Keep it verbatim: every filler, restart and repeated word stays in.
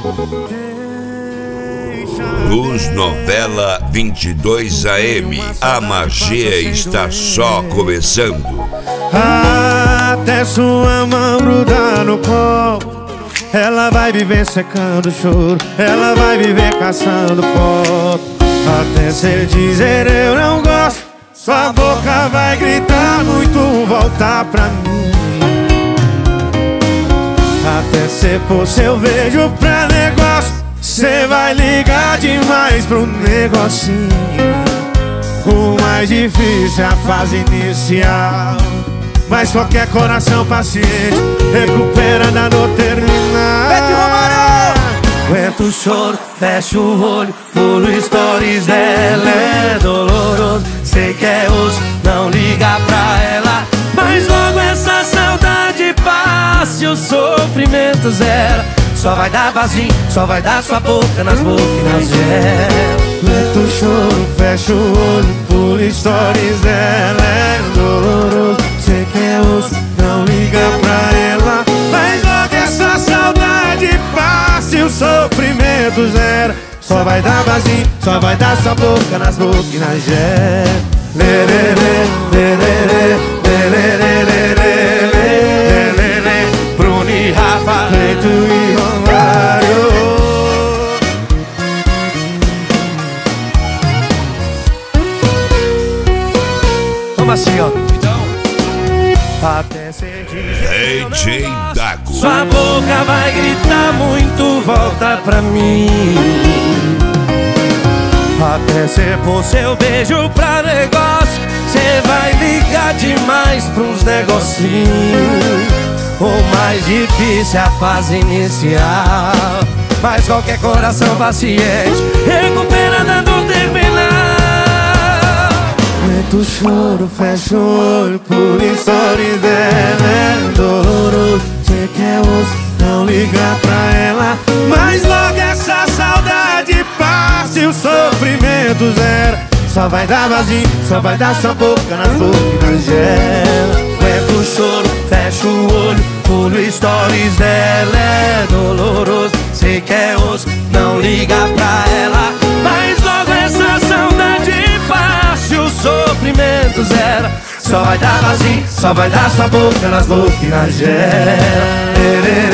Luz Novela vinte e dois A M. A magia está só começando. Até sua mão grudar no colo, ela vai viver secando o choro, ela vai viver caçando foto. Até cê dizer eu não gosto, sua boca vai gritar muito, voltar pra mim. Até cê pôr seu beijo pra negócio, cê vai ligar demais pro negocinho. O mais difícil é a fase inicial, mas qualquer coração paciente recupera na dor terminal. Aguenta o choro, fecha o olho, pulo stories dela, é doloroso. Sei que é osso, não liga pra ela, mas logo essa saudade passa e o sofrimento zero. Só vai dar vazio, só vai dar sua boca nas boquinas dela. Aguenta o choro, fecha o olho, pulo stories dela, é doloroso. Sei que é osso, não liga pra ela, mas logo essa saudade passa e o sofrimento zero. Só vai dar vazio, só vai dar sua boca nas boquinas dela. Lerere, lerere, lerere, lerere, lerere. Bruno e Rafa, Leito e Romário. Como assim, ó? Até cê dizer D J Dago. sua boca vai gritar muito, volta pra mim. Até cê pôr seu beijo pra negócio, cê vai ligar demais pra uns negocinhos. O mais difícil é a fase inicial, mas qualquer coração paciente recupera na dor terminal. Aguenta o choro, fecha o olho, por stories dela, é doloroso. Cê quer osso, não liga pra ela, mas logo essa saudade passa e o sofrimento zero. Só vai dar vazio, só vai dar sua boca nas boquinas dela. Aguenta o choro, fecha o olho, pulo stories dela, é doloroso. Sei que é osso, não liga pra ela, mas logo essa saudade passa e o sofrimento zero. Só vai dar vazio, só vai dar sua boca nas boquinas dela.